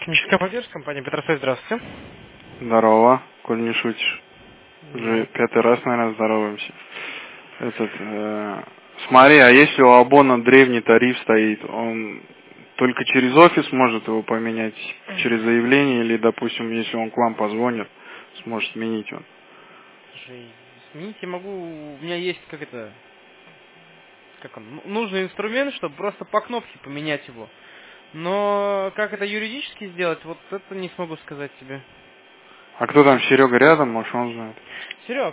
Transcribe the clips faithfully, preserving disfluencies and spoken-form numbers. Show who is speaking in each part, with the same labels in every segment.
Speaker 1: Техническая поддержка, компания Петросвязь, здравствуйте.
Speaker 2: Здорово, коль не шутишь. Уже пятый раз, наверное, здороваемся. Этот, э, смотри, а если у Абона древний тариф стоит, он только через офис может его поменять, через заявление, или, допустим, если он к вам позвонит, сможет сменить он?
Speaker 1: Слушай, сменить я могу, у меня есть, как это, как он, нужный инструмент, чтобы просто по кнопке поменять его. Но как это юридически сделать, вот это не смогу сказать тебе.
Speaker 2: А кто там, Серега рядом, может, он знает?
Speaker 1: Серег,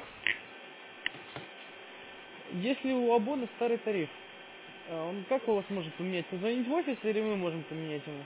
Speaker 1: если у Абона старый тариф, он как у вас может поменять? Позвонить в офис или мы можем поменять его?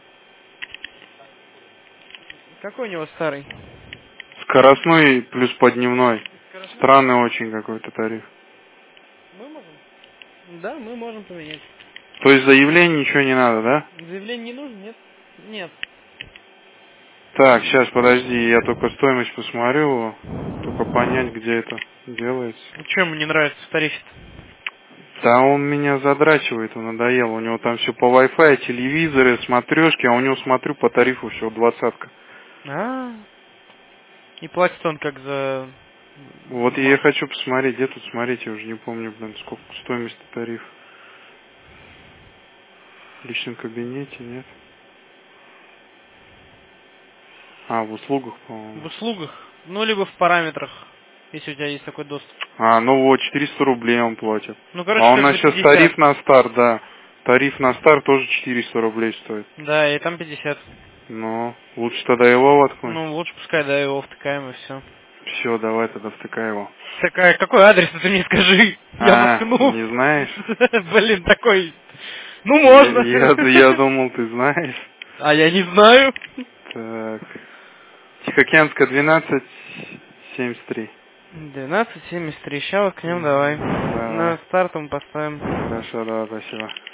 Speaker 1: Какой у него старый?
Speaker 2: Скоростной плюс подневной.
Speaker 1: Скоростной?
Speaker 2: Странный очень какой-то тариф.
Speaker 1: Мы можем? Да, мы можем поменять.
Speaker 2: То есть заявление ничего не надо, да?
Speaker 1: Заявление не нужно? Нет? Нет.
Speaker 2: Так, сейчас, подожди, я только стоимость посмотрю, только понять, где это делается.
Speaker 1: Чем ему не нравится в тарифе?
Speaker 2: Да он меня задрачивает, он надоел. У него там все по Wi-Fi, телевизоры, смотрешки, а у него, смотрю, по тарифу всего двадцатка.
Speaker 1: А, и платит он как за...
Speaker 2: Вот я хочу посмотреть, где тут смотреть, я уже не помню, блин, сколько стоимость тарифа. В личном кабинете, нет? А, в услугах, по-моему.
Speaker 1: В услугах, ну, либо в параметрах, если у тебя есть такой доступ.
Speaker 2: А, ну вот, четыреста рублей он платит.
Speaker 1: Ну, короче,
Speaker 2: А у
Speaker 1: как
Speaker 2: нас
Speaker 1: за
Speaker 2: сейчас
Speaker 1: пятьдесят.
Speaker 2: тариф на старт, да. Тариф на старт тоже четыреста рублей стоит.
Speaker 1: Да, и там пятьдесят.
Speaker 2: Ну, лучше тогда его воткнуть.
Speaker 1: Ну, лучше пускай, да, его втыкаем и все.
Speaker 2: Все, давай тогда втыкай его.
Speaker 1: Такая, какой адрес ты мне скажи? Я
Speaker 2: А,
Speaker 1: воткну.
Speaker 2: не знаешь?
Speaker 1: Блин, такой... Ну,
Speaker 2: Я,
Speaker 1: можно.
Speaker 2: я, я думал, ты знаешь.
Speaker 1: А я не знаю.
Speaker 2: Так. Тихоокеанская, двенадцать семьдесят три.
Speaker 1: двенадцать семьдесят три. Сейчас воткнем, давай.
Speaker 2: Давай.
Speaker 1: На стартом поставим.
Speaker 2: Хорошо, давай, спасибо.